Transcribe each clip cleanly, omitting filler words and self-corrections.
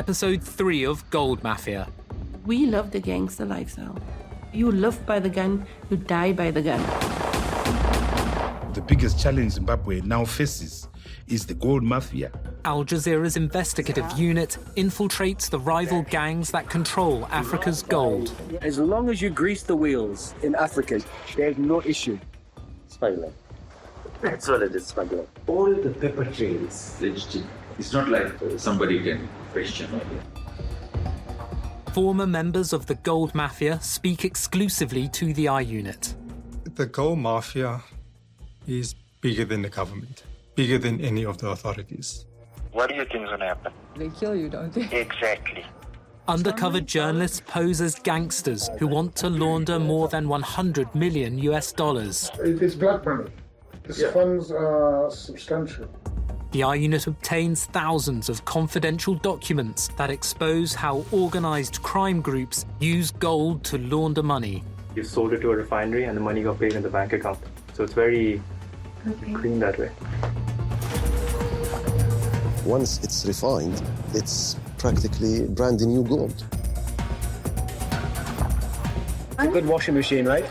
Episode 3 of Gold Mafia. We love the gangster lifestyle. You live by the gun, you die by the gun. The biggest challenge Zimbabwe now faces is the gold mafia. Al Jazeera's investigative unit infiltrates the rival gangs that control Africa's gold. As long as you grease the wheels in Africa, there's no issue. Smuggling. That's what it is, smuggling. All the paper trails registered. It's not like somebody can question it. Former members of the gold mafia speak exclusively to the I Unit. The gold mafia is bigger than the government, bigger than any of the authorities. What do you think is going to happen? They kill you, don't they? Exactly. Undercover journalists pose as gangsters who want to launder more than $100 million. It is black money. These funds are substantial. The I Unit obtains thousands of confidential documents that expose how organised crime groups use gold to launder money. You sold it to a refinery and the money got paid in the bank account. So it's very clean that way. Once it's refined, it's practically brand new gold. A good washing machine, right?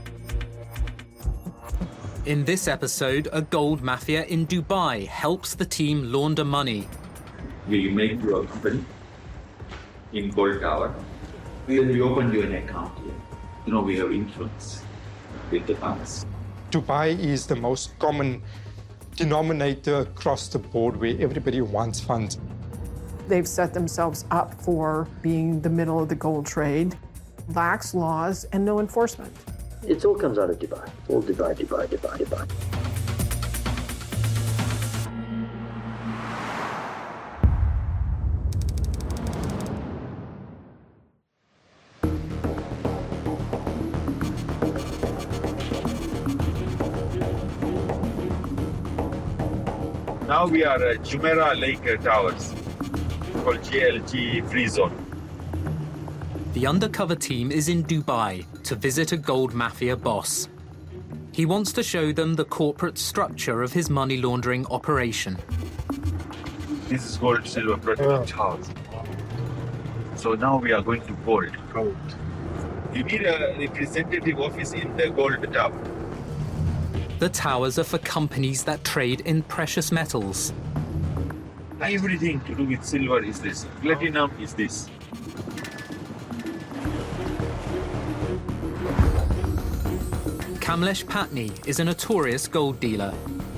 In this episode, a gold mafia in Dubai helps the team launder money. We make you a company in Gold Tower. We open you an account here. You know, we have influence with the funds. Dubai is the most common denominator across the board where everybody wants funds. They've set themselves up for being the middle of the gold trade, lax laws and no enforcement. It all comes out of Dubai. All Dubai, Dubai, Dubai, Dubai. Now we are at Jumeirah Lake Towers, called JLG Free Zone. The undercover team is in Dubai to visit a gold mafia boss. He wants to show them the corporate structure of his money laundering operation. This is gold silver product house. So now we are going to gold. You need a representative office in the gold tower. The towers are for companies that trade in precious metals. Everything to do with silver is this. Platinum is this. Kamlesh Patni is a notorious gold dealer.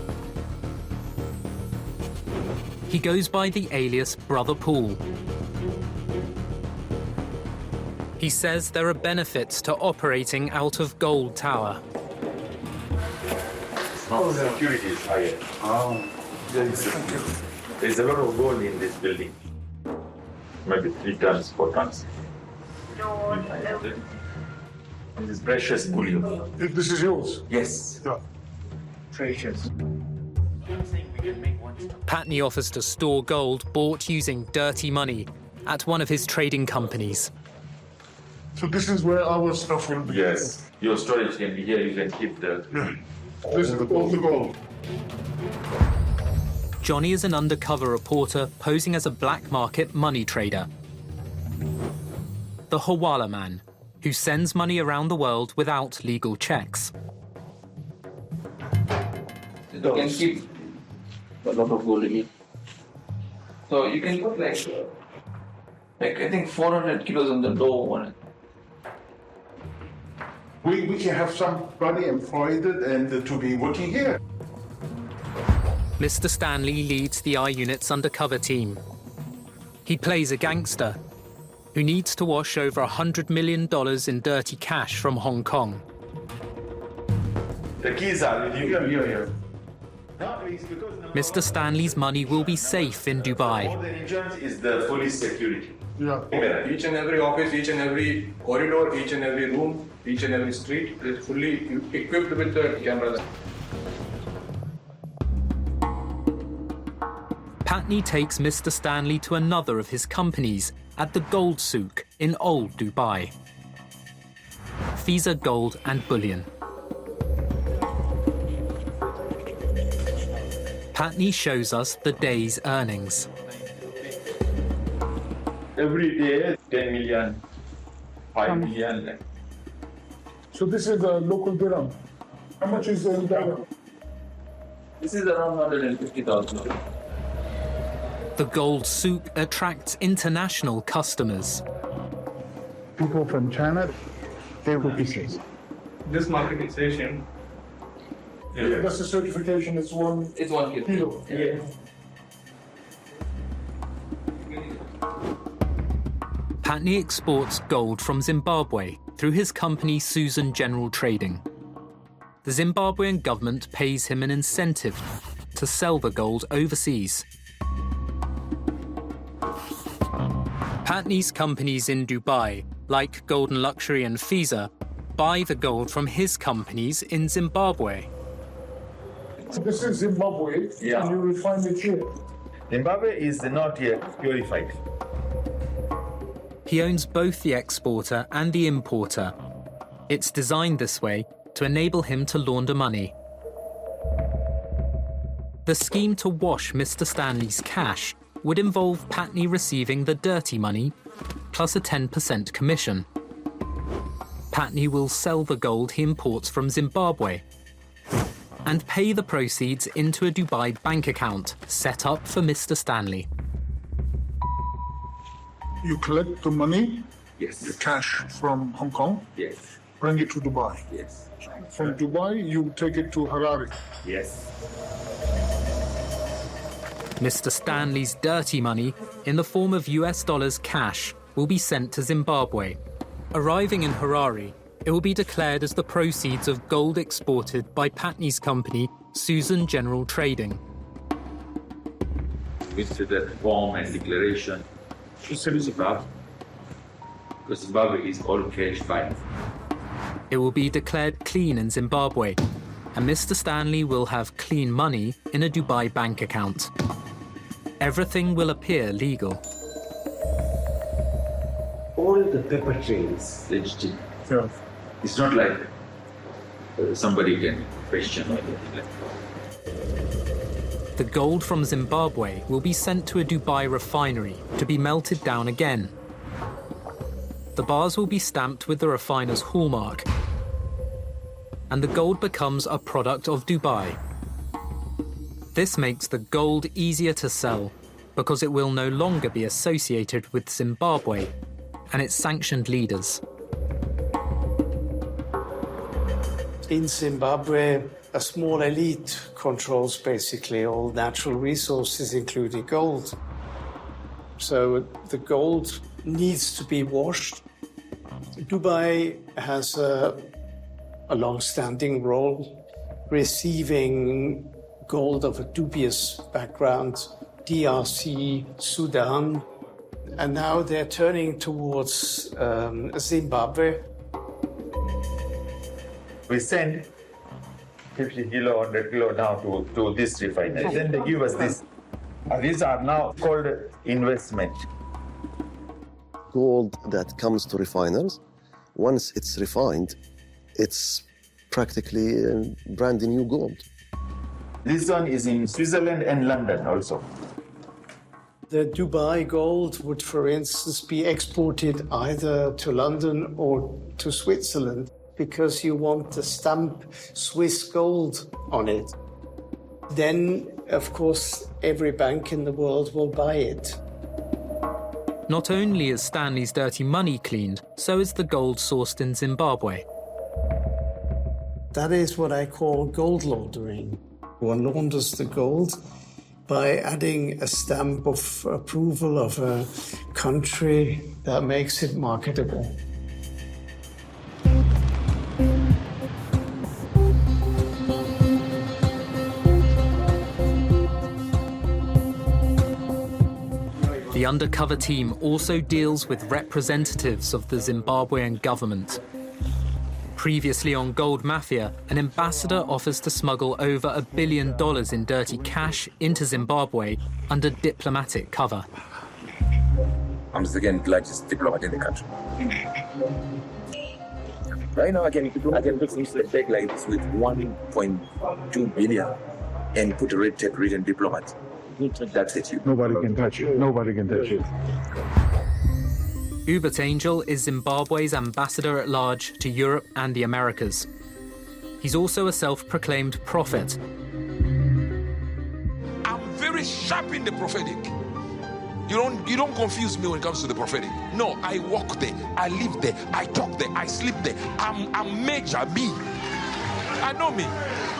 He goes by the alias Brother Paul. He says there are benefits to operating out of Gold Tower. Security is higher. There's a lot of gold in this building. Maybe 3 tons, 4 tons. This is precious bullion. This is yours? Yes. Yeah. Precious. Patni offers to store gold bought using dirty money at one of his trading companies. So this is where our stuff will be? Yes. Your storage can be here. You can keep the... Yeah. This is all the gold. Johnny is an undercover reporter posing as a black market money trader. The Hawala man, who sends money around the world without legal checks. You can keep a lot of gold in it. So you can put like I think 400 kilos on the door on it. We can have somebody employed and to be working here. Mr. Stanley leads the I Unit's undercover team. He plays a gangster who needs to wash over $100 million in dirty cash from Hong Kong. The keys are with you. Here. Mr. Stanley's money will be safe in Dubai. All the insurance is the police security. Yeah. Each and every office, each and every corridor, each and every room, each and every street is fully equipped with the cameras. Patni takes Mr. Stanley to another of his companies at the Gold Souk in Old Dubai. Fiza Gold and Bullion. Patni shows us the day's earnings. Every day, 10 million, 5 million. So this is the local dirham. How much is the dollar? This is around 150,000. The gold souk attracts international customers. People from China, they will be pieces. This marketization. Yeah. That's the certification. It's 1 kilo. Yeah. Patney exports gold from Zimbabwe through his company Susan General Trading. The Zimbabwean government pays him an incentive to sell the gold overseas. Patney's companies in Dubai, like Golden Luxury and Fiza, buy the gold from his companies in Zimbabwe. So this is Zimbabwe, and you refine it here. Zimbabwe is not yet purified. He owns both the exporter and the importer. It's designed this way to enable him to launder money. The scheme to wash Mr. Stanley's cash would involve Patney receiving the dirty money plus a 10% commission. Patney will sell the gold he imports from Zimbabwe and pay the proceeds into a Dubai bank account set up for Mr. Stanley. You collect the money, Yes. the cash from Hong Kong, Yes. bring it to Dubai. Yes. From Dubai, you take it to Harare. Yes. Mr. Stanley's dirty money, in the form of US dollars cash, will be sent to Zimbabwe. Arriving in Harare, it will be declared as the proceeds of gold exported by Patney's company, Susan General Trading. With the form and declaration, Zimbabwe, because Zimbabwe is all cash fine. It will be declared clean in Zimbabwe, and Mr. Stanley will have clean money in a Dubai bank account. Everything will appear legal. All the paper trail is legitimate. Yeah. It's not like somebody can question or anything like that. The gold from Zimbabwe will be sent to a Dubai refinery to be melted down again. The bars will be stamped with the refiner's hallmark, and the gold becomes a product of Dubai. This makes the gold easier to sell because it will no longer be associated with Zimbabwe and its sanctioned leaders. In Zimbabwe, a small elite controls basically all natural resources, including gold. So the gold needs to be washed. Dubai has a long-standing role, receiving gold of a dubious background, DRC, Sudan, and now they're turning towards Zimbabwe. We send 50 kilo, 100 kilo now to this refinery. Then they give us this. These are now called investment. Gold that comes to refiners, once it's refined, it's practically brand new gold. This one is in Switzerland and London also. The Dubai gold would, for instance, be exported either to London or to Switzerland because you want the stamp Swiss gold on it. Then, of course, every bank in the world will buy it. Not only is Stanley's dirty money cleaned, so is the gold sourced in Zimbabwe. That is what I call gold laundering. One launders the gold by adding a stamp of approval of a country that makes it marketable. The undercover team also deals with representatives of the Zimbabwean government. Previously on Gold Mafia, an ambassador offers to smuggle over $1 billion in dirty cash into Zimbabwe under diplomatic cover. I'm the second largest diplomat in the country. Right now, I can put things like bag like this with 1.2 billion and put a red tape written diplomat. That's it. Nobody can touch it. Nobody can touch it. Hubert Angel is Zimbabwe's ambassador at large to Europe and the Americas. He's also a self-proclaimed prophet. I'm very sharp in the prophetic. You don't confuse me when it comes to the prophetic. No, I walk there, I live there, I talk there, I sleep there. I'm major me. I know me.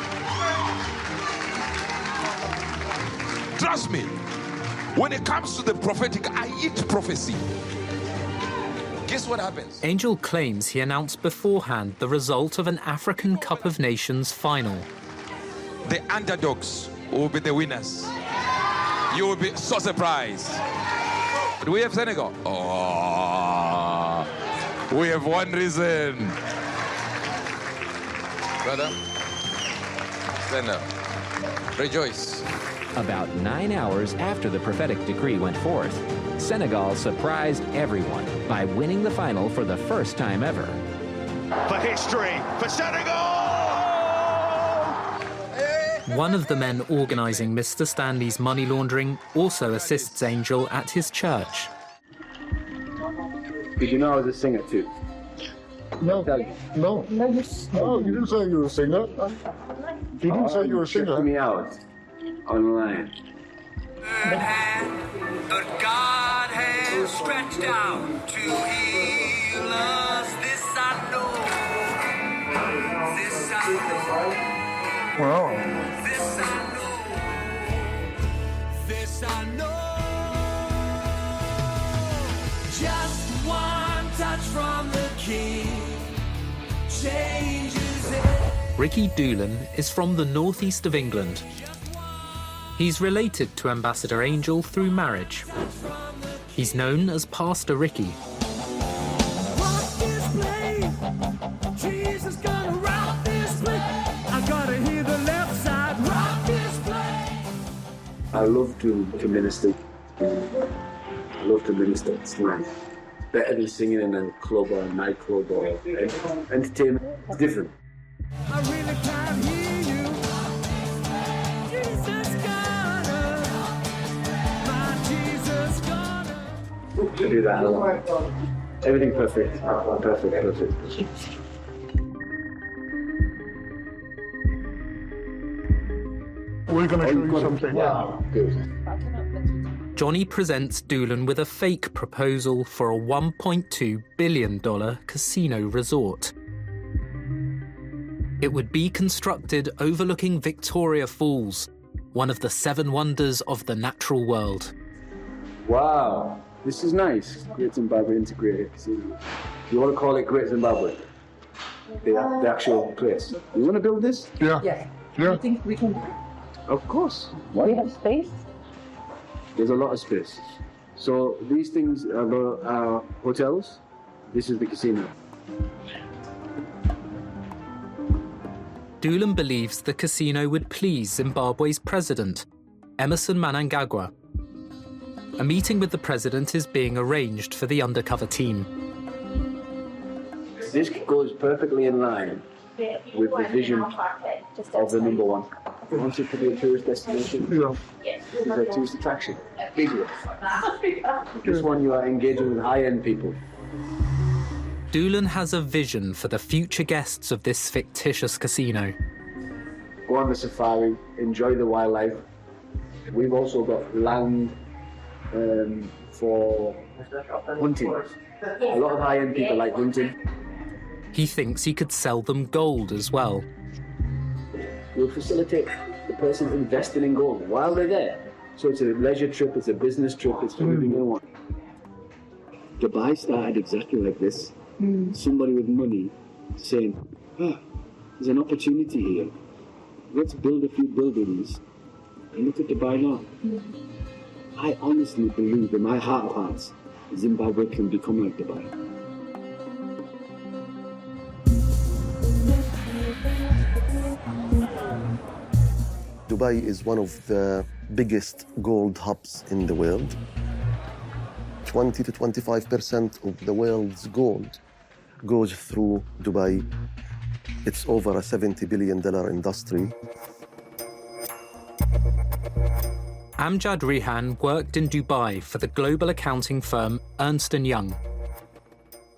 Trust me. When it comes to the prophetic, I eat prophecy. Guess what happens? Angel claims he announced beforehand the result of an African Cup of Nations final. The underdogs will be the winners. You will be so surprised. Do we have Senegal? Oh, we have one reason. Brother, stand up. Rejoice. About 9 hours after the prophetic decree went forth, Senegal surprised everyone by winning the final for the first time ever. For history, for Senegal! One of the men organising Mr. Stanley's money laundering also assists Angel at his church. Did you know I was a singer too? No, no, you didn't say you were a singer. You didn't say you were a singer. Me out online. But God has stretched out to heal us. This I know. This I know. Wow. This I know. This I know. Just one touch from the King changes it. Ricky Doolan is from the northeast of England. He's related to Ambassador Angel through marriage. He's known as Pastor Ricky. Jesus gonna rock this place. I gotta hear the left side rock this place. I love to minister. I love to minister. It's nice. Better than singing in a club or a nightclub or entertainment. It's different. I really can't hear you. Jesus gonna, my Jesus gonna. To do that a lot. Everything perfect. Perfect. We're going to show you something. Wow. Good. Johnny presents Doolan with a fake proposal for a $1.2 billion casino resort. It would be constructed overlooking Victoria Falls, one of the 7 wonders of the natural world. Wow. This is nice. Great Zimbabwe integrated. You want to call it Great Zimbabwe? The actual place. You want to build this? Yeah. Yes. Yeah. You think we can? Of course. We have space? There's a lot of space. So these things are hotels. This is the casino. Doolan believes the casino would please Zimbabwe's president, Emmerson Mnangagwa. A meeting with the president is being arranged for the undercover team. This goes perfectly in line with the vision of the number one. We want it to be a tourist destination. Yeah. It's a tourist attraction. Big one. This one you are engaging with high-end people. Doolan has a vision for the future guests of this fictitious casino. Go on the safari, enjoy the wildlife. We've also got land for hunting. A lot of high-end people like hunting. He thinks he could sell them gold as well. We'll facilitate the person investing in gold while they're there. So it's a leisure trip, it's a business trip, it's everything they want. Dubai started exactly like this. Somebody with money saying, there's an opportunity here. Let's build a few buildings and look at Dubai now. I honestly believe in my heart of hearts, Zimbabwe can become like Dubai. Dubai is one of the biggest gold hubs in the world. 20 to 25% of the world's gold goes through Dubai. It's over a $70 billion industry. Amjad Rihan worked in Dubai for the global accounting firm Ernst & Young.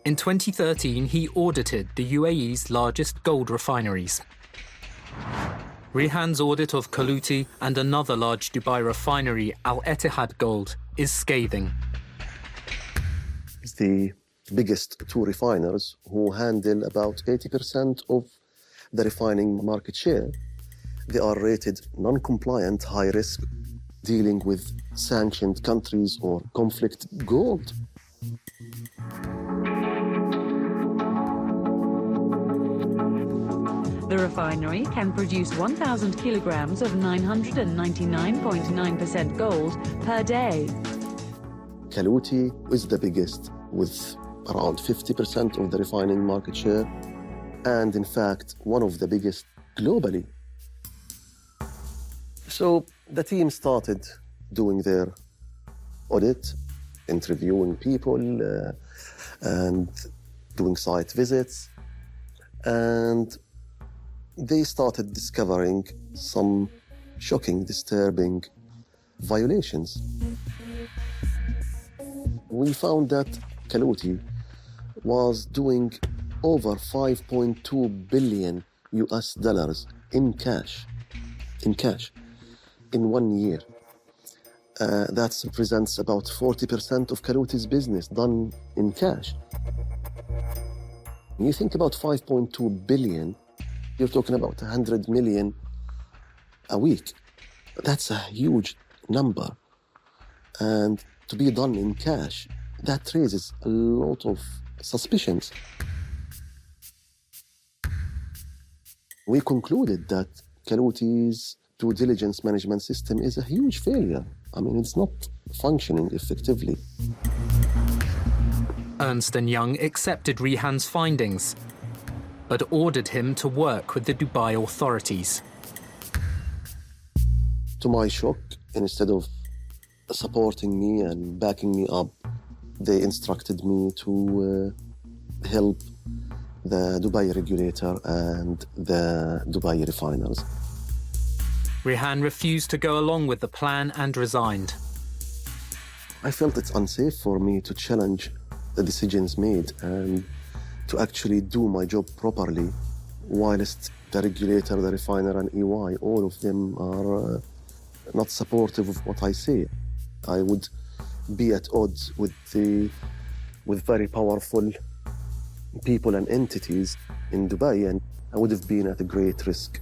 In 2013, he audited the UAE's largest gold refineries. Rihan's audit of Kaluti and another large Dubai refinery, Al Etihad Gold, is scathing. It's the biggest two refiners who handle about 80% of the refining market share. They are rated non-compliant, high risk, dealing with sanctioned countries or conflict gold. The refinery can produce 1,000 kilograms of 999.9% gold per day. Kaluti is the biggest, with around 50% of the refining market share, and in fact, one of the biggest globally. So the team started doing their audit, interviewing people, and doing site visits, and they started discovering some shocking, disturbing violations. We found that Kaluti was doing over 5.2 billion US dollars in cash in 1 year. That represents about 40% of Kaluti's business done in cash. When you think about 5.2 billion, you're talking about 100 million a week. That's a huge number. And to be done in cash, that raises a lot of suspicions. We concluded that Kaluti's due diligence management system is a huge failure. I mean, it's not functioning effectively. Ernst & Young accepted Rihan's findings, but ordered him to work with the Dubai authorities. To my shock, instead of supporting me and backing me up, they instructed me to help the Dubai regulator and the Dubai refiners. Rihan refused to go along with the plan and resigned. I felt it's unsafe for me to challenge the decisions made and to actually do my job properly, whilst the regulator, the refiner and EY, all of them are not supportive of what I say. I would be at odds with very powerful people and entities in Dubai, and I would have been at a great risk.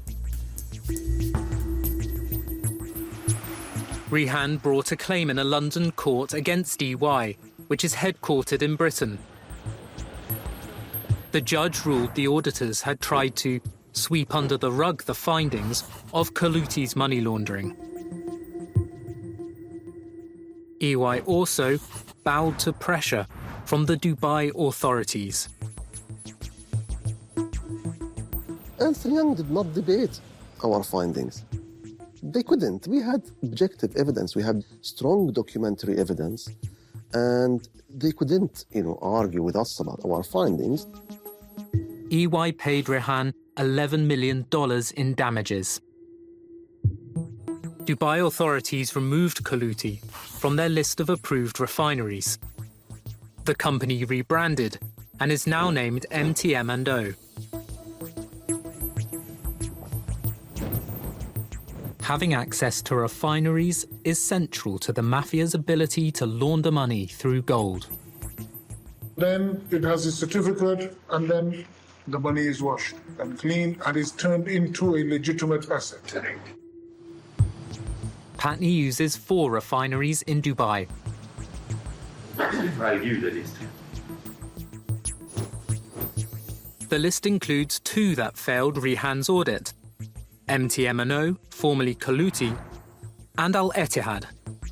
Rihan brought a claim in a London court against EY, which is headquartered in Britain. The judge ruled the auditors had tried to sweep under the rug the findings of Kaluti's money laundering. EY also bowed to pressure from the Dubai authorities. Ernst & Young did not debate our findings. They couldn't. We had objective evidence. We had strong documentary evidence, and they couldn't, argue with us about our findings. EY paid Rihan $11 million in damages. Dubai authorities removed Kaluti from their list of approved refineries. The company rebranded and is now named MTM&O. Having access to refineries is central to the mafia's ability to launder money through gold. Then it has a certificate, and then the money is washed and cleaned and is turned into a legitimate asset. Patni uses 4 refineries in Dubai. The list includes 2 that failed Rihan's audit: MTM&O, formerly Kaluti, and Al Etihad.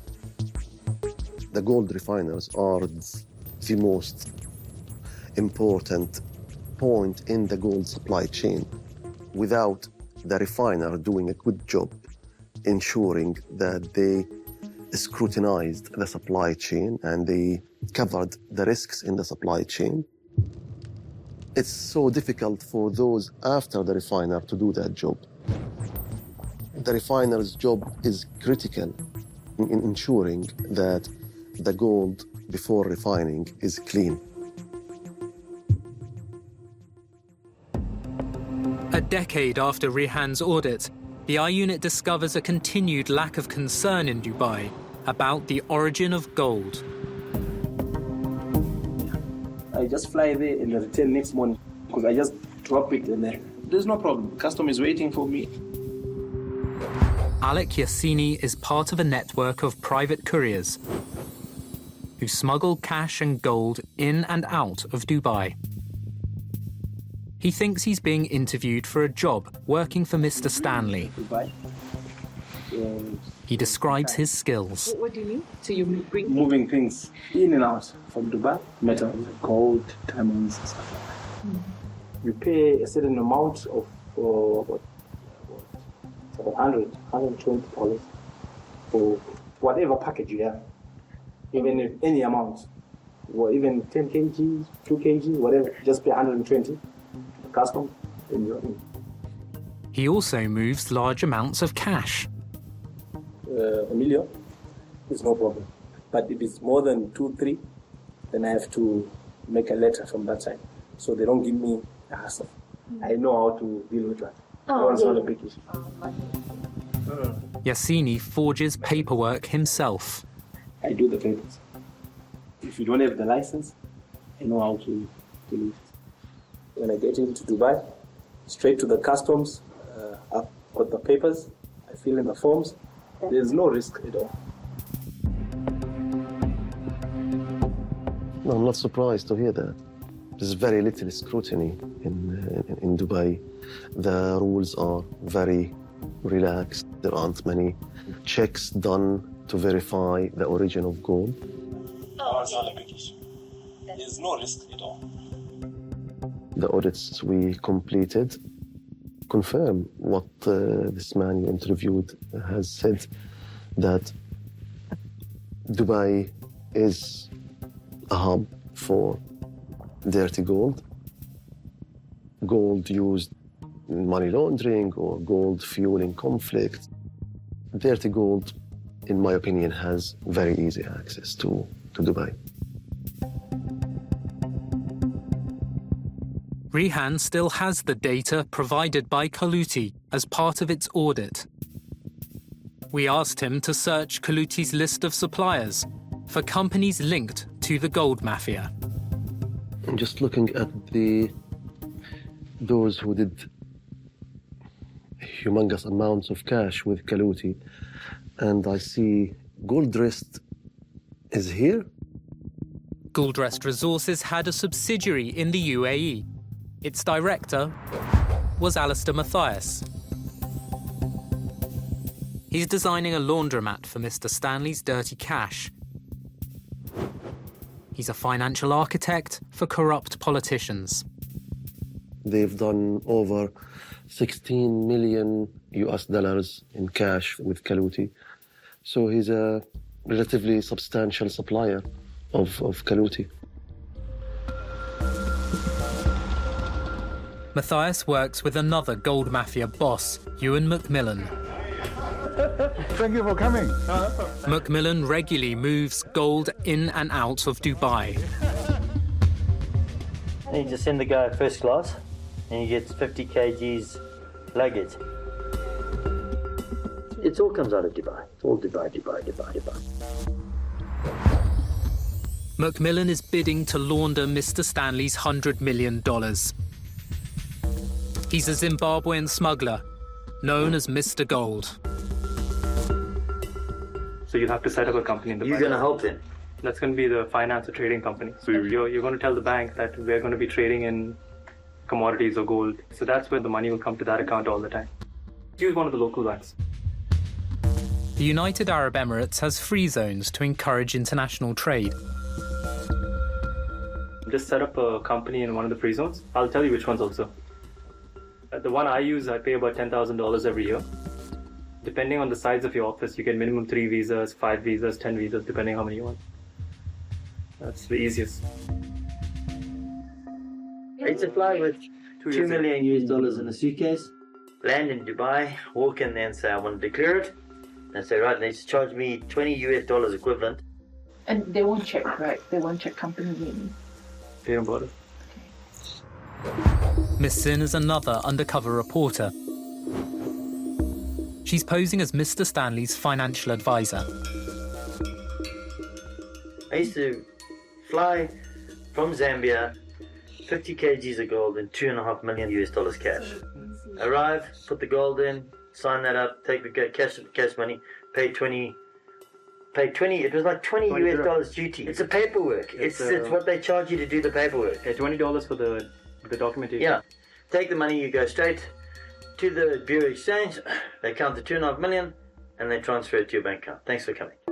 The gold refiners are the most important point in the gold supply chain. Without the refiner doing a good job ensuring that they scrutinized the supply chain and they covered the risks in the supply chain, it's so difficult for those after the refiner to do that job. The refiner's job is critical in ensuring that the gold before refining is clean. decade after Rehan's audit, the I-Unit discovers a continued lack of concern in Dubai about the origin of gold. I just fly there and return next morning because I just drop it and there's no problem. Custom is waiting for me. Alec Yassini is part of a network of private couriers who smuggle cash and gold in and out of Dubai. He thinks he's being interviewed for a job working for Mr. Stanley. Dubai. He describes his skills. What do you mean? So you bring Moving things in and out from Dubai, metal, gold, diamonds, and stuff like that. You pay a certain amount of $120 for whatever package you have, even if any amount, or even 10 kg, 2 kg, whatever, just pay 120 custom, then you're in. He also moves large amounts of cash. $1 million is no problem. But if it's more than 2, 3, then I have to make a letter from that side. So they don't give me a hassle. I know how to deal with that. It's not a big issue. Yassini forges paperwork himself. I do the papers. If you don't have the license, I know how to do it. When I get into Dubai, straight to the customs, I've got the papers, I fill in the forms. There's no risk at all. No, I'm not surprised to hear that. There's very little scrutiny in Dubai. The rules are very relaxed. There aren't many checks done to verify the origin of gold. It's not a big issue. There's no risk at all. The audits we completed confirm what this man you interviewed has said, that Dubai is a hub for dirty gold, gold used in money laundering or gold fueling conflict. Dirty gold, in my opinion, has very easy access to Dubai. Rehan still has the data provided by Kaluti as part of its audit. We asked him to search Kaluti's list of suppliers for companies linked to the gold mafia. I'm just looking at those who did humongous amounts of cash with Kaluti, and I see Goldrest is here. Goldrest Resources had a subsidiary in the UAE. Its director was Alistair Matthias. He's designing a laundromat for Mr. Stanley's dirty cash. He's a financial architect for corrupt politicians. They've done over $16 million in cash with Kaluti. So he's a relatively substantial supplier of Kaluti. Matthias works with another gold mafia boss, Ewan McMillan. Thank you for coming. McMillan regularly moves gold in and out of Dubai. And you just send the guy first class, and he gets 50 kgs luggage. It all comes out of Dubai. It's all Dubai. McMillan is bidding to launder Mr. Stanley's $100 million. He's a Zimbabwean smuggler, known as Mr. Gold. So you'll have to set up a company in Dubai. You're going to help them? That's going to be the finance or trading company. So you're going to tell the bank that we're going to be trading in commodities or gold. So that's where the money will come to that account all the time. Use one of the local banks. The United Arab Emirates has free zones to encourage international trade. Just set up a company in one of the free zones. I'll tell you which ones also. The one I use, I pay about $10,000 every year. Depending on the size of your office, you get minimum 3 visas, 5 visas, 10 visas, depending how many you want. That's the easiest. I used to fly with $2 million in a suitcase, land in Dubai, walk in there and say, I want to declare it. And say, right, they just charge me $20 equivalent. And they won't check, right? They won't check company name. They don't bother. Okay. Miss Sin is another undercover reporter. She's posing as Mr. Stanley's financial advisor. I used to fly from Zambia 50 kgs of gold and $2.5 million cash. Arrive, put the gold in, sign that up, take the cash money, pay 20, it was like $20 duty. It's a paperwork. It's what they charge you to do the paperwork. Yeah, $20 for the documentation. Yeah. Take the money, you go straight to the Bureau Exchange, they count the $2.5 million, and they transfer it to your bank account. Thanks for coming.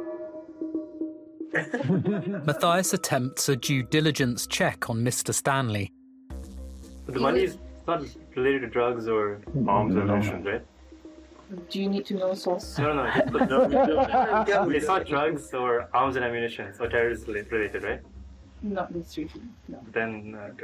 Matthias attempts a due diligence check on Mr. Stanley. But the money is not related to drugs or arms or notions, right? Do you need to know source? No. It's not drugs or arms and ammunition or terrorist related, right? Not these three things, no. Then, okay.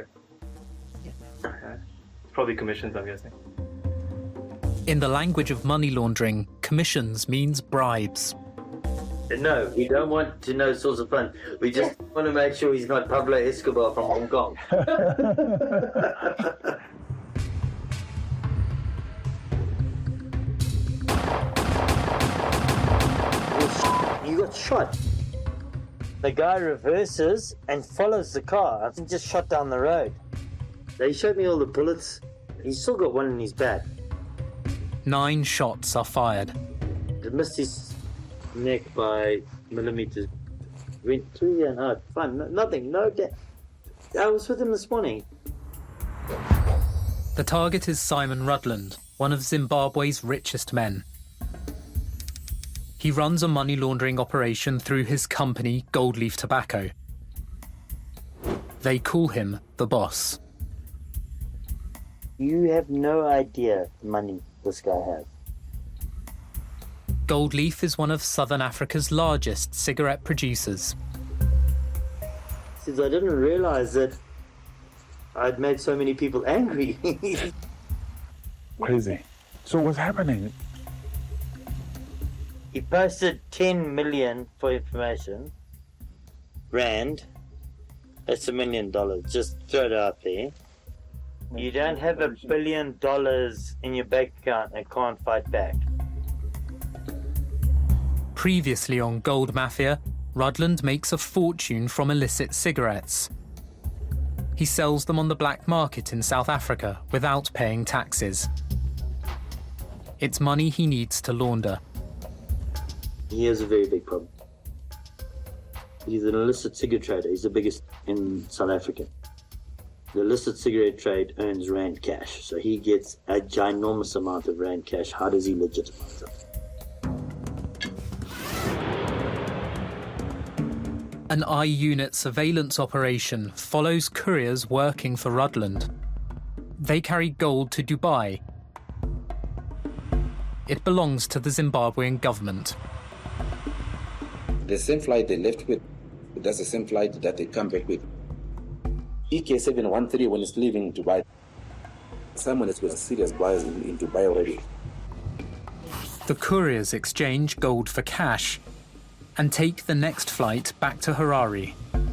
It's probably commissions, I'm guessing. In the language of money laundering, commissions means bribes. No, we don't want to know source of funds. We just want to make sure he's not Pablo Escobar from Hong Kong. You got shot. The guy reverses and follows the car and just shot down the road. They showed me all the bullets. He's still got one in his back. 9 shots are fired. It missed his neck by millimeters. Went through here and out. Fine, nothing, no death. I was with him this morning. The target is Simon Rudland, one of Zimbabwe's richest men. He runs a money laundering operation through his company, Goldleaf Tobacco. They call him the boss. You have no idea the money this guy has. Goldleaf is one of Southern Africa's largest cigarette producers. Since I didn't realize that I'd made so many people angry. Crazy. So what's happening? He posted 10 million for information. Rand. That's $1 million. Just throw it out there. You don't have $1 billion in your bank account and can't fight back. Previously on Gold Mafia, Rudland makes a fortune from illicit cigarettes. He sells them on the black market in South Africa without paying taxes. It's money he needs to launder. He has a very big problem. He's an illicit cigarette trader. He's the biggest in South Africa. The illicit cigarette trade earns Rand cash, so he gets a ginormous amount of Rand cash. How does he legitimize it? An I-Unit surveillance operation follows couriers working for Rudland. They carry gold to Dubai. It belongs to the Zimbabwean government. The same flight they left with, that's the same flight that they come back with. EK713 when it's leaving Dubai. Someone has got serious buyers in Dubai already. The couriers exchange gold for cash and take the next flight back to Harare.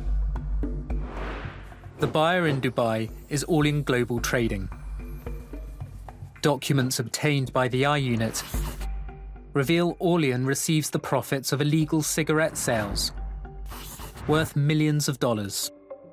The buyer in Dubai is Orlean Global Trading. Documents obtained by the I-Unit reveal Orlean receives the profits of illegal cigarette sales, worth millions of dollars.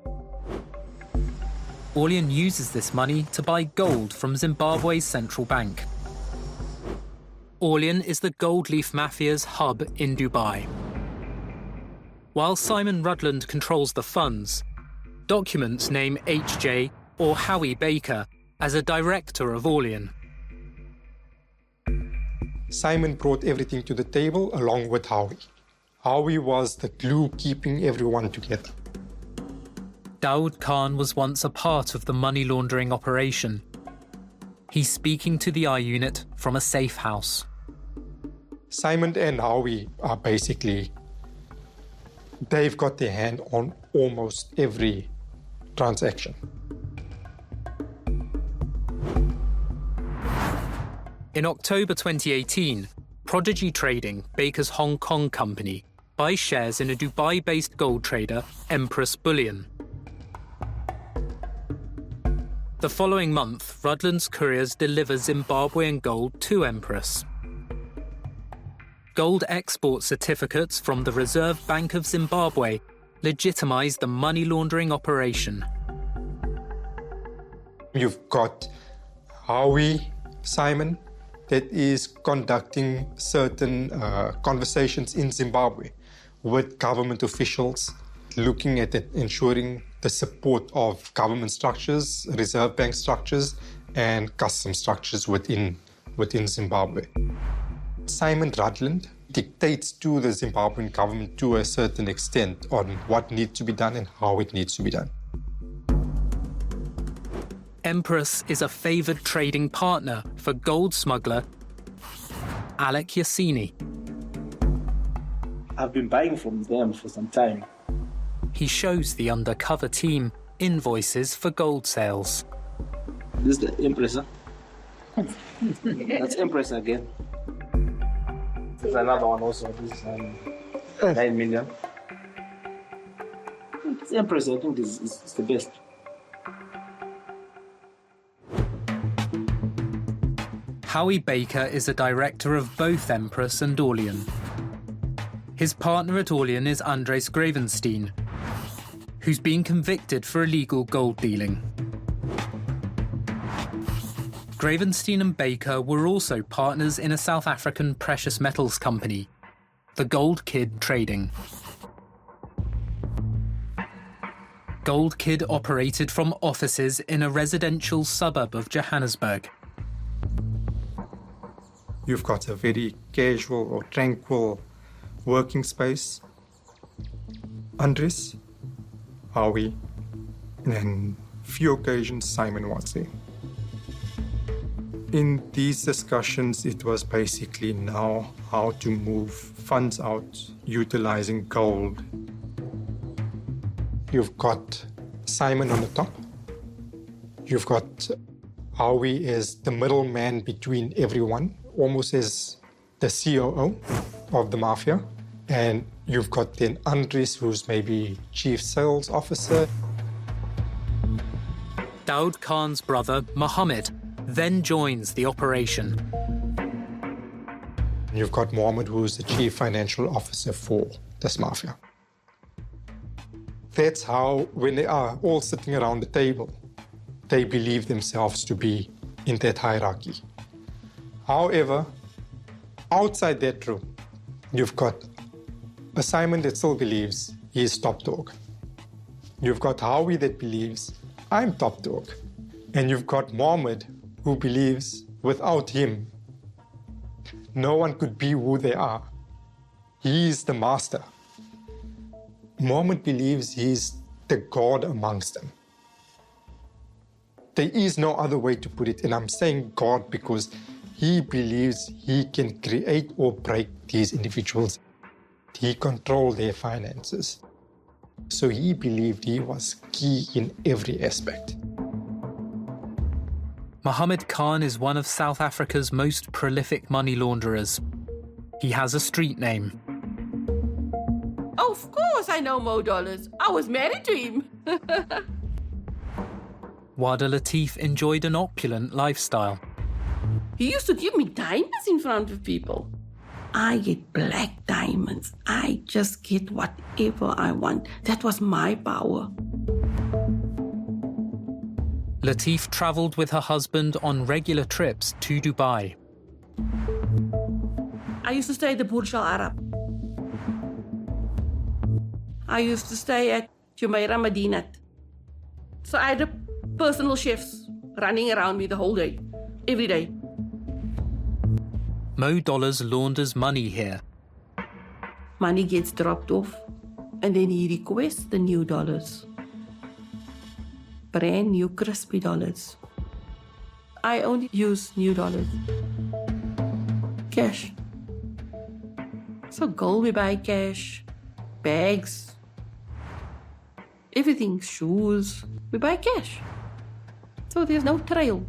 Orlean uses this money to buy gold from Zimbabwe's central bank. Orlean is the Goldleaf Mafia's hub in Dubai. While Simon Rudland controls the funds, documents name H.J. or Howie Baker as a director of Orlean. Simon brought everything to the table along with Howie. Howie was the glue keeping everyone together. Daoud Khan was once a part of the money laundering operation. He's speaking to the I-Unit from a safe house. Simon and Howie are basically, they've got their hand on almost every transaction. In October 2018, Prodigy Trading, Baker's Hong Kong company, buys shares in a Dubai-based gold trader, Empress Bullion. The following month, Rudland's couriers deliver Zimbabwean gold to Empress. Gold export certificates from the Reserve Bank of Zimbabwe legitimize the money laundering operation. You've got Howie Simon that is conducting certain conversations in Zimbabwe with government officials, looking at it, ensuring the support of government structures, Reserve Bank structures, and custom structures within Zimbabwe. Simon Rudland dictates to the Zimbabwean government to a certain extent on what needs to be done and how it needs to be done. Empress is a favoured trading partner for gold smuggler Alec Yassini. I've been buying from them for some time. He shows the undercover team invoices for gold sales. This is the Empress. That's Empress again. There's another one also. This is 9 million. This Empress, I think, is the best. Howie Baker is a director of both Empress and Orlean. His partner at Orlean is Andres Gravenstein, who's been convicted for illegal gold dealing. Gravenstein and Baker were also partners in a South African precious metals company, the Gold Kid Trading. Gold Kid operated from offices in a residential suburb of Johannesburg. You've got a very casual or tranquil working space. Andres, Howie, and on few occasions Simon was there. In these discussions, it was basically now how to move funds out utilizing gold. You've got Simon on the top. You've got Howie as the middleman between everyone, almost as the COO of the mafia. And you've got then Andres, who's maybe chief sales officer. Daoud Khan's brother, Mohammed, then joins the operation. You've got Mohammed, who's the chief financial officer for this mafia. That's how, when they are all sitting around the table, they believe themselves to be in that hierarchy. However, outside that room, you've got a Simon that still believes he is top dog. You've got Howie that believes, I'm top dog. And you've got Mohammed, who believes without him, no one could be who they are. He is the master. Mohammed believes he's the God amongst them. There is no other way to put it, and I'm saying God because he believes he can create or break these individuals. He controlled their finances. So he believed he was key in every aspect. Mohammed Khan is one of South Africa's most prolific money launderers. He has a street name. Of course I know Mo Dollars. I was married to him. Wada Latif enjoyed an opulent lifestyle. He used to give me diamonds in front of people. I get black diamonds. I just get whatever I want. That was my power. Latif travelled with her husband on regular trips to Dubai. I used to stay at the Burj Al Arab. I used to stay at Jumeirah Madinat. So I had personal chefs running around me the whole day, every day. Mo Dollars launders money here. Money gets dropped off, and then he requests the new dollars. Brand new crispy dollars. I only use new dollars. Cash. So gold we buy cash, bags, everything, shoes, we buy cash. So there's no trail.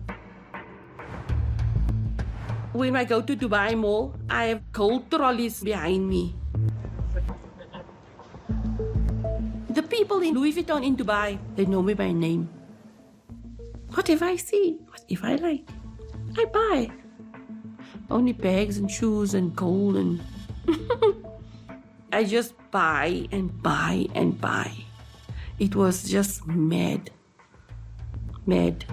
When I go to Dubai Mall, I have gold trolleys behind me. The people in Louis Vuitton in Dubai, they know me by name. Whatever I see, whatever I like, I buy. Only bags and shoes and gold and... I just buy and buy and buy. It was just mad. Mad.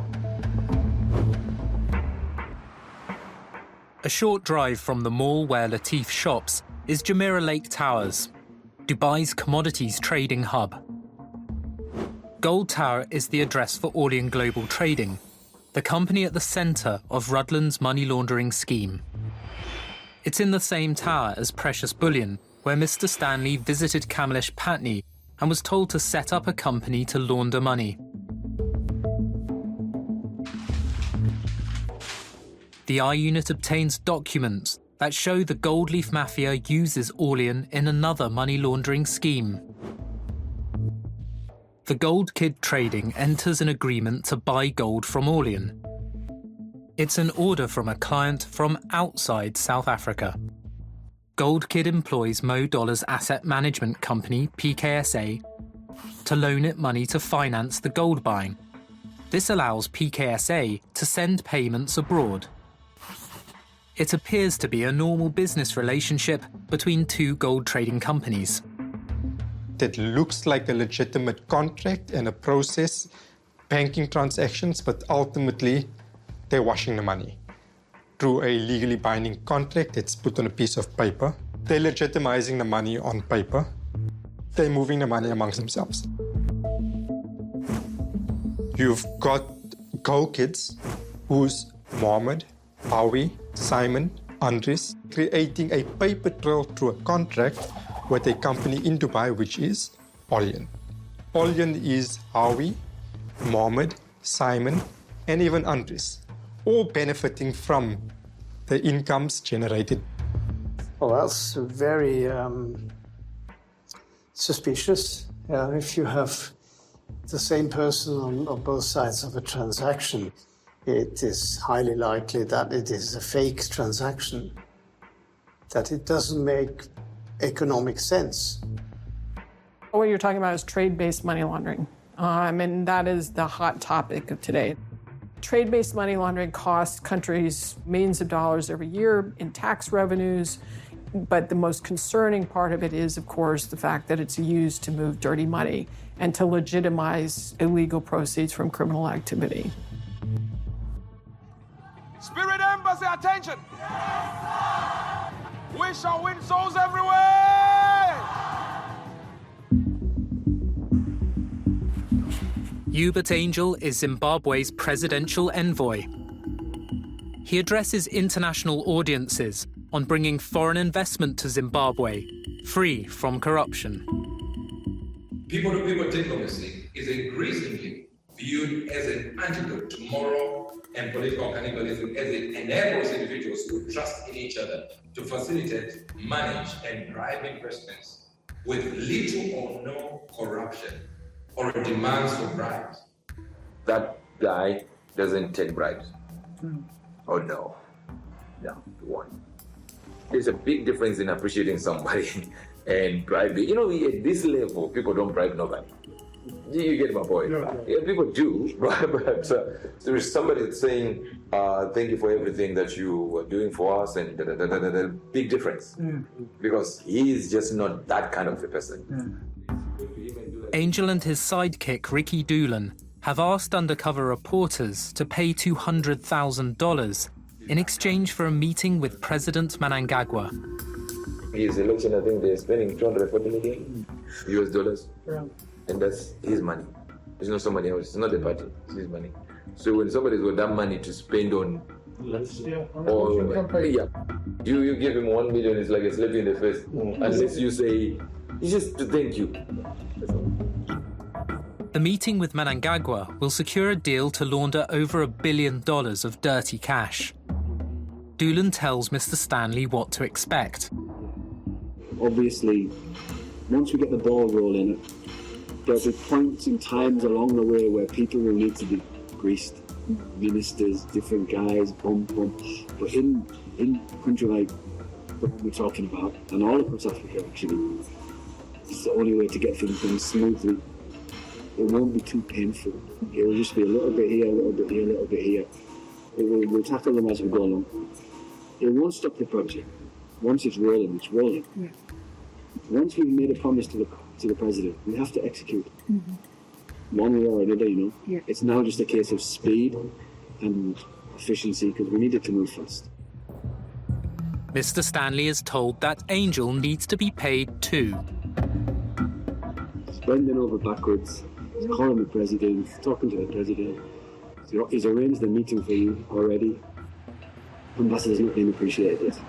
A short drive from the mall where Latif shops is Jumeirah Lake Towers, Dubai's commodities trading hub. Gold Tower is the address for Orlean Global Trading, the company at the centre of Rudland's money laundering scheme. It's in the same tower as Precious Bullion, where Mr. Stanley visited Kamlesh Patni and was told to set up a company to launder money. The I-Unit obtains documents that show the Gold Leaf Mafia uses Orlean in another money laundering scheme. The Gold Kid Trading enters an agreement to buy gold from Orlean. It's an order from a client from outside South Africa. Gold Kid employs Mo Dollar's asset management company, PKSA, to loan it money to finance the gold buying. This allows PKSA to send payments abroad. It appears to be a normal business relationship between two gold trading companies. That looks like a legitimate contract and a process, banking transactions, but ultimately they're washing the money. Through a legally binding contract that's put on a piece of paper, they're legitimizing the money on paper. They're moving the money amongst themselves. You've got Gold Kids, who's Mohammed, Howie, Simon, Andres, creating a paper trail through a contract with a company in Dubai, which is Orlean. Orlean is Howie, Mohammed, Simon, and even Andres, all benefiting from the incomes generated. Well, that's very suspicious. If you have the same person on both sides of a transaction, it is highly likely that it is a fake transaction, that it doesn't make economic sense. What you're talking about is trade-based money laundering, and that is the hot topic of today. Trade-based money laundering costs countries millions of dollars every year in tax revenues, but the most concerning part of it is, of course, the fact that it's used to move dirty money and to legitimize illegal proceeds from criminal activity. Spirit Embassy, attention! We shall win souls everywhere! Hubert Angel is Zimbabwe's presidential envoy. He addresses international audiences on bringing foreign investment to Zimbabwe, free from corruption. People-to-people diplomacy is increasingly viewed as an antidote to moral and political cannibalism, as it enables individuals to trust in each other to facilitate, manage, and drive investments with little or no corruption or demands for bribes. That guy doesn't take bribes. Oh no. No, one. There's a big difference in appreciating somebody and bribing. You know, at this level, people don't bribe nobody. You get my point? Yeah, people do, but there is somebody that's saying, thank you for everything that you are doing for us, and big difference. Because he is just not that kind of a person. Angel and his sidekick, Ricky Doolan, have asked undercover reporters to pay $200,000 in exchange for a meeting with President Mnangagwa. His election, I think they're spending $240 million US dollars. Yeah. And that's his money. It's not somebody else. It's not the party. It's his money. So when somebody's got that money to spend on, you give him 1 million, it's like a slap in the face. Unless you say, it's just to thank you. The meeting with Mnangagwa will secure a deal to launder over $1 billion of dirty cash. Doolan tells Mr. Stanley what to expect. Obviously, once we get the ball rolling, there'll be points and times along the way where people will need to be greased. Ministers, different guys, But in a country like the one we're talking about, and all across Africa actually, it's the only way to get things done smoothly. it won't be too painful. It will just be a little bit here, a little bit here, a little bit here. We'll tackle them as we go along. It won't stop the project. Once it's rolling, it's rolling. Yeah. Once we've made a promise to the president, we have to execute. One way or another, you know. Yeah. It's now just a case of speed and efficiency because we need it to move fast. Mr. Stanley is told that Angel needs to be paid too. He's bending over backwards. He's calling the president, talking to the president. He's arranged a meeting for you already. Ambassador's not being appreciated yet.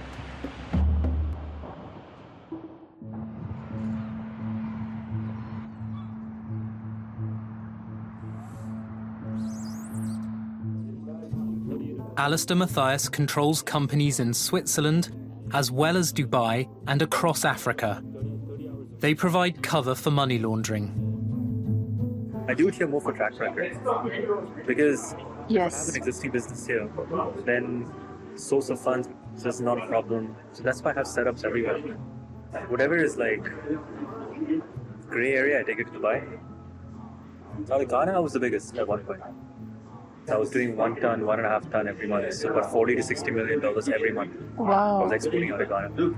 Alistair Mathias controls companies in Switzerland, as well as Dubai and across Africa. They provide cover for money laundering. I do it here more for track record. Because if I have an existing business here, then source of funds is not a problem. So that's why I have setups everywhere. Whatever is like grey area, I take it to Dubai. Now in Ghana, I was the biggest at one point. I was doing 1 ton, 1.5 ton every month. So about $40 to $60 million every month. Wow. I was exporting out of Ghana.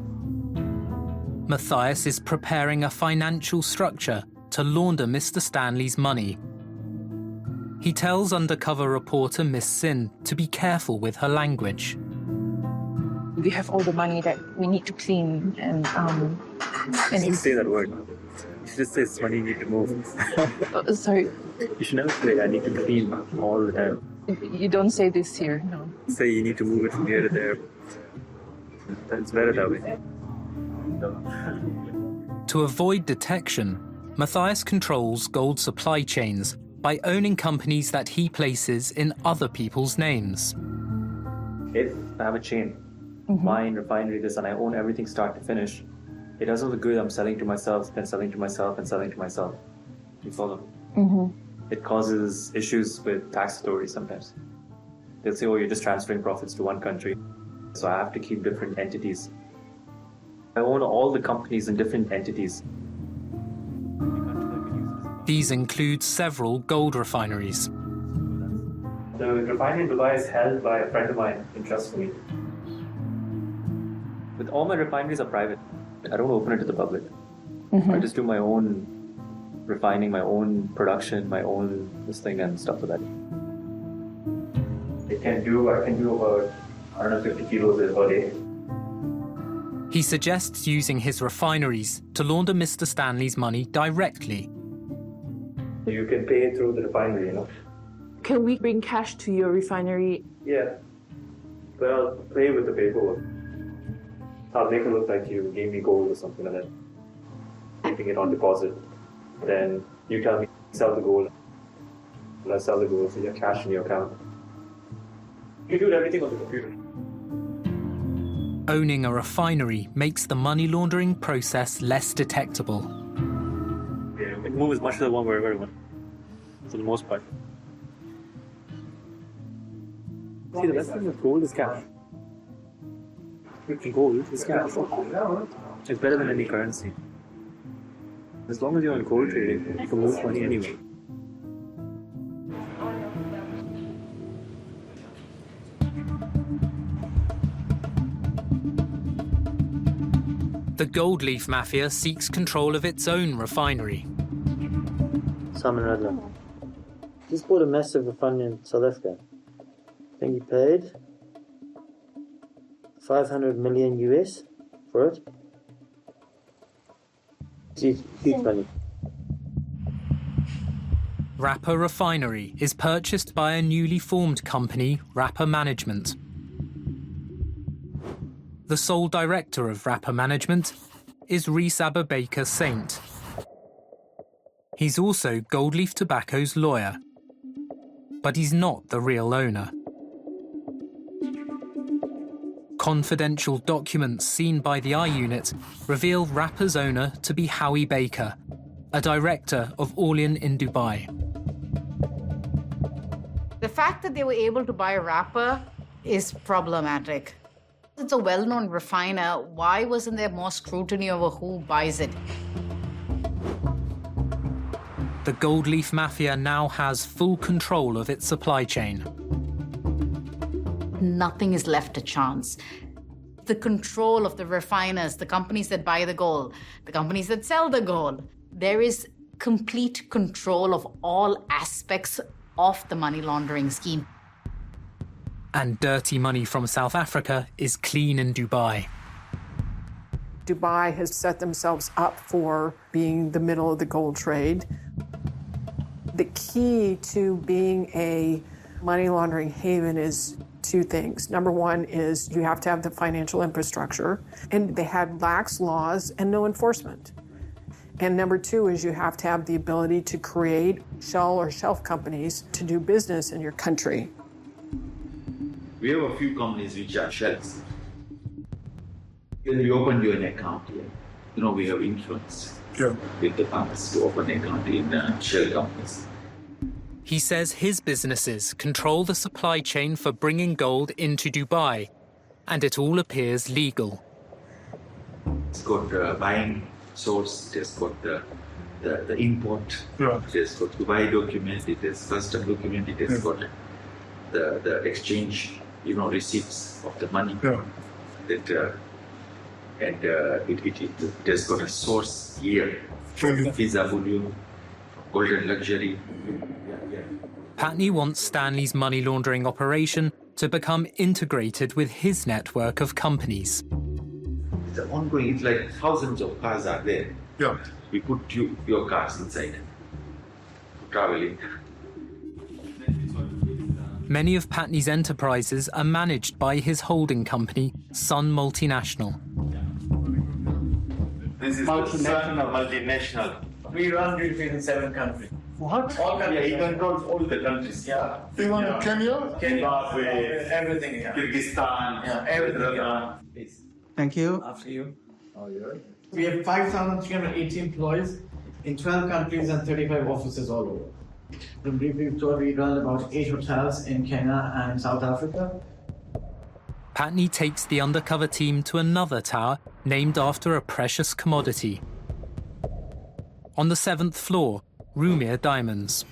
Mathias is preparing a financial structure to launder Mr. Stanley's money. He tells undercover reporter Miss Sin to be careful with her language. We have all the money that we need to clean and You should say that word. You should just say it's money you need to move. Sorry. You should never say I need to clean all the time. You don't say this here, no. Say you need to move it from here to there. It's better that way. To avoid detection, Mathias controls gold supply chains by owning companies that he places in other people's names. If I have a chain, mine, refinery, this, and I own everything start to finish, it doesn't look good. I'm selling to myself, then selling to myself, and selling to myself. You follow? It causes issues with tax authorities sometimes. They'll say, oh, you're just transferring profits to one country. So I have to keep different entities. I own all the companies in different entities. These include several gold refineries. The refinery in Dubai is held by a friend of mine in trust for me. But all my refineries are private. I don't open it to the public. I just do my own refining, my own production, my own this thing and stuff like that. I can do about 150 kilos per day. He suggests using his refineries to launder Mr. Stanley's money directly. You can pay it through the refinery, you know. Can we bring cash to your refinery? Yeah, but I'll play with the paperwork. I'll make it look like you gave me gold or something like that. Keeping it on deposit. Then you tell me, sell the gold. And I sell the gold, so you have cash in your account. You do everything on the computer. Owning a refinery makes the money laundering process less detectable. Yeah, it moves as much as I want wherever I want. For the most part. See, the best thing with gold is cash. Gold is cash. It's better than any currency. As long as you're on gold trading, you can move money anyway. The Gold Leaf Mafia seeks control of its own refinery. Simon Radler. Just bought a massive refinery in South Africa. I think he paid 500 million US for it. It's huge money. Rapper Refinery is purchased by a newly formed company, Rapper Management. The sole director of Rapper Management is Rees Baker Saint. He's also Gold Leaf Tobacco's lawyer, but he's not the real owner. Confidential documents seen by the I-Unit reveal Rapper's owner to be Howie Baker, a director of Orlean in Dubai. The fact that they were able to buy Rapper is problematic. It's a well-known refiner. Why wasn't there more scrutiny over who buys it? the gold leaf mafia now has full control of its supply chain. Nothing is left to chance. The control of the refiners, the companies that buy the gold, the companies that sell the gold. There is complete control of all aspects of the money laundering scheme. And dirty money from South Africa is clean in Dubai. Dubai has set themselves up for being the middle of the gold trade. The key to being a money laundering haven is two things. Number one is you have to have the financial infrastructure, and they had lax laws and no enforcement. And number two is you have to have the ability to create shell or shelf companies to do business in your country. We have a few companies which are shells. When we open you an account here, we have influence with the banks to open an account in shell companies. He says his businesses control the supply chain for bringing gold into Dubai, and it all appears legal. It's got buying source, it has got the import, it has got Dubai document, it has custom document, it has got the exchange, receipts of the money. That it has got a source here, Visa volume, golden luxury. Patni wants Stanley's money laundering operation to become integrated with his network of companies. It's ongoing. It's like thousands of cars are there. Yeah. We put your cars inside, traveling. Many of Patni's enterprises are managed by his holding company, Sun Multinational. This is multinational. We run duty free in 7 countries. What? All countries. Yeah, he controls all the countries. Yeah. Even Kenya? Zimbabwe, everything. Yeah. Kyrgyzstan, Everything. Thank you. After you. We have 5,380 employees in 12 countries and 35 offices all over. The briefing store, we run about 8 hotels in Kenya and South Africa. Patni takes the undercover team to another tower named after a precious commodity. On the 7th floor, Rumir Diamonds.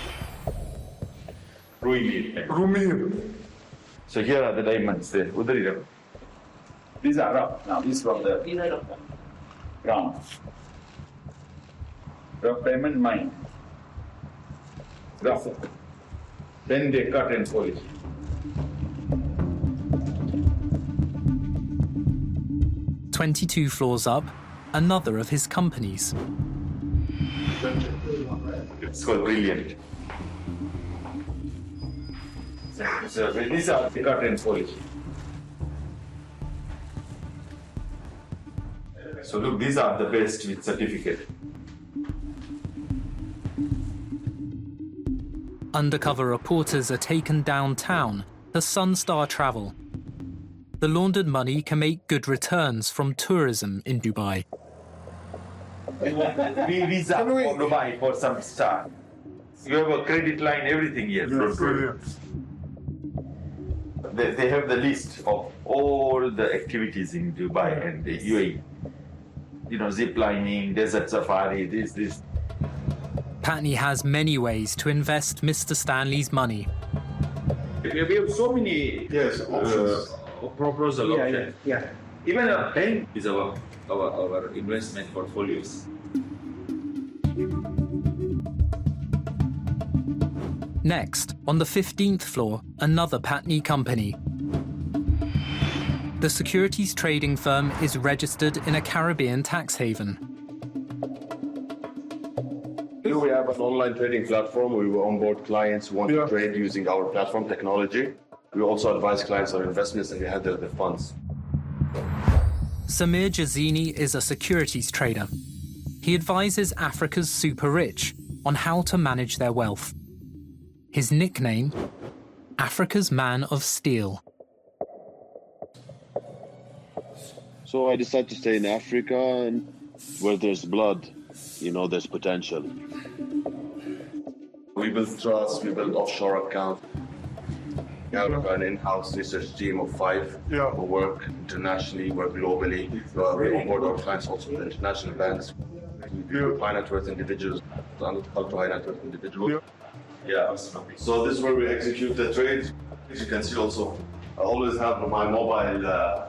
Rumir. So here are the diamonds there. These are rough. Now these from the ground. Rough diamond mine. Rough. Then they cut and polish. "22 floors up, another of his companies. It's called Brilliant. So these are the cut and polish. So look, these are the best with certificate. Undercover reporters are taken downtown to Sunstar Travel. The laundered money can make good returns from tourism in Dubai. Visa for Dubai for some star. You have a credit line, everything here. They have the list of all the activities in Dubai and the UAE. Zip lining, desert safari, this. Patni has many ways to invest Mr. Stanley's money. We have so many options. Proposal options. Yeah. Even a bank is our investment portfolios. Next, on the 15th floor, another Patni company. The securities trading firm is registered in a Caribbean tax haven. Here we have an online trading platform. We will onboard clients who want to trade using our platform technology. We also advise clients on investments and we handle the funds. Samir Jazini is a securities trader. He advises Africa's super rich on how to manage their wealth. His nickname, Africa's Man of Steel. So I decided to stay in Africa, and where there's blood, there's potential. We build trusts, we build offshore accounts. We have an in-house research team of 5 who work internationally, work globally. We onboard our clients also with international banks. We high net worth individuals. ultra high net worth individual. Yeah. So this is where we execute the trades. As you can see also, I always have my mobile,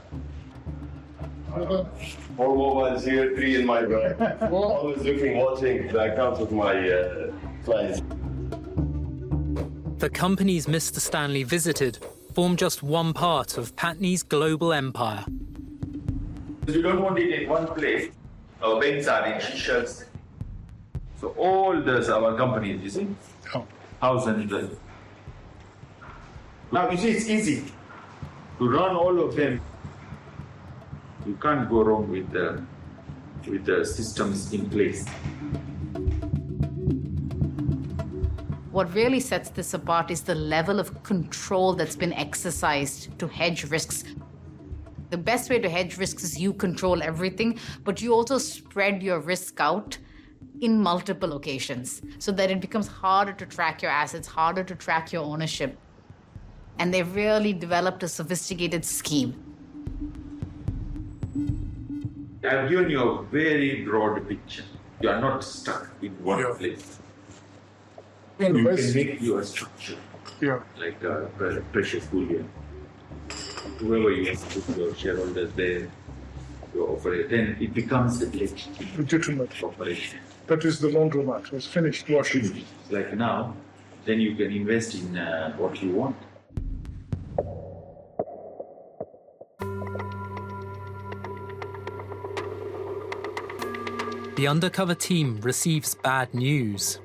4 mobiles here, 3 in my bag. Always looking, watching the accounts of my clients. The companies Mr. Stanley visited form just one part of Patni's global empire. You don't want it in one place. Our banks are in Seychelles. So all those our companies, you see, thousands. Now you see, it's easy to run all of them. You can't go wrong with the systems in place. What really sets this apart is the level of control that's been exercised to hedge risks. The best way to hedge risks is you control everything, but you also spread your risk out in multiple locations so that it becomes harder to track your assets, harder to track your ownership. And they've really developed a sophisticated scheme. I've given you a very broad picture. You are not stuck in one place. You can make your structure like a precious bullion. Whoever you want to put your shareholders there, you operate, then it becomes a legitimate operation. That is the laundromat. It's finished washing. Like now, then you can invest in what you want. The undercover team receives bad news.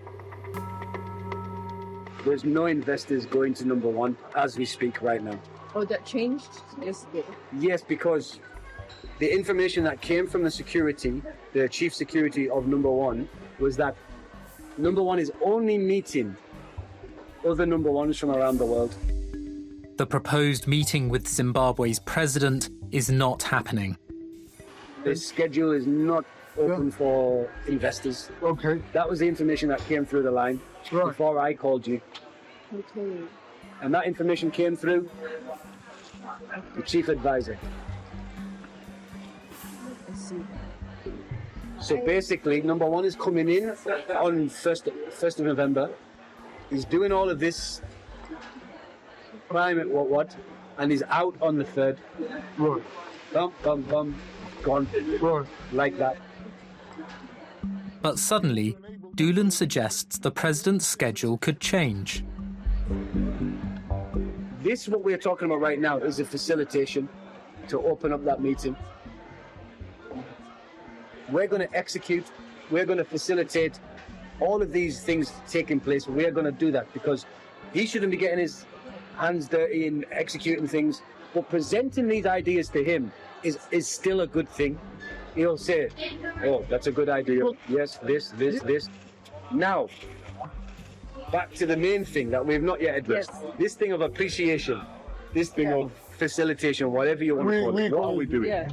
There's no investors going to number one as we speak right now. Oh, that changed yesterday? Yes, because the information that came from the security, the chief security of number one, was that number one is only meeting other number ones from around the world. The proposed meeting with Zimbabwe's president is not happening. The schedule is not open for investors. Okay. That was the information that came through the line before I called you. Okay. And that information came through the chief advisor. I see. So basically, number one is coming in on 1st of November. He's doing all of this crime at what, and he's out on the 3rd. Right. Bum, bum, bum, gone. Right. Like that. But suddenly, Doolan suggests the president's schedule could change. This, what we're talking about right now, is a facilitation to open up that meeting. We're going to execute, we're going to facilitate all of these things taking place. We're going to do that because he shouldn't be getting his hands dirty in executing things. But presenting these ideas to him is still a good thing. He'll say, oh, that's a good idea. Yes, this. Now, back to the main thing that we've not yet addressed. Yes. This thing of appreciation, this thing of facilitation, whatever you want to call it. What are we doing? Yeah.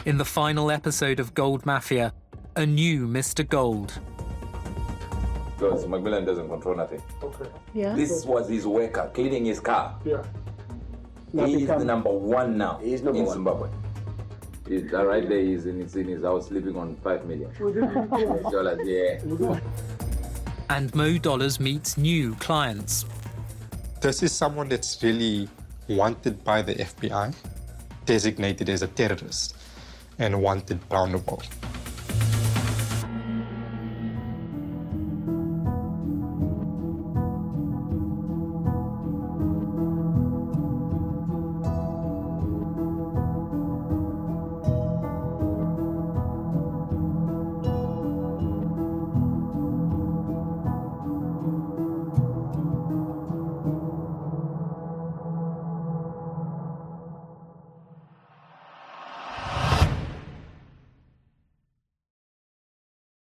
In the final episode of Gold Mafia, a new Mr. Gold. Because Macmillan doesn't control nothing. Okay. Yeah. This was his worker cleaning his car. Yeah. He is the number one now He's number in one. Zimbabwe. Right there, he's in his house sleeping on $5 million. Yeah. And Mo Dollars meets new clients. This is someone that's really wanted by the FBI, designated as a terrorist, and wanted around the world.